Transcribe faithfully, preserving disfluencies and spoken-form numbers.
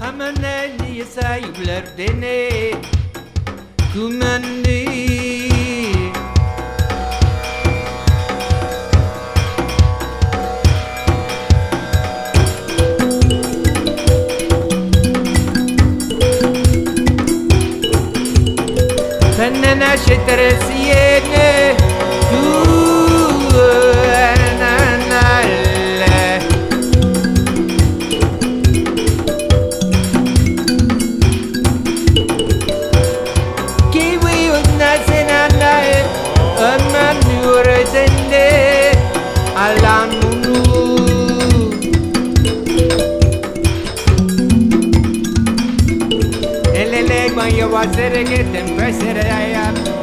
Amanani sayıblar dene kumandi Fennena şeteresiyene Yo voy a hacer que te empecé a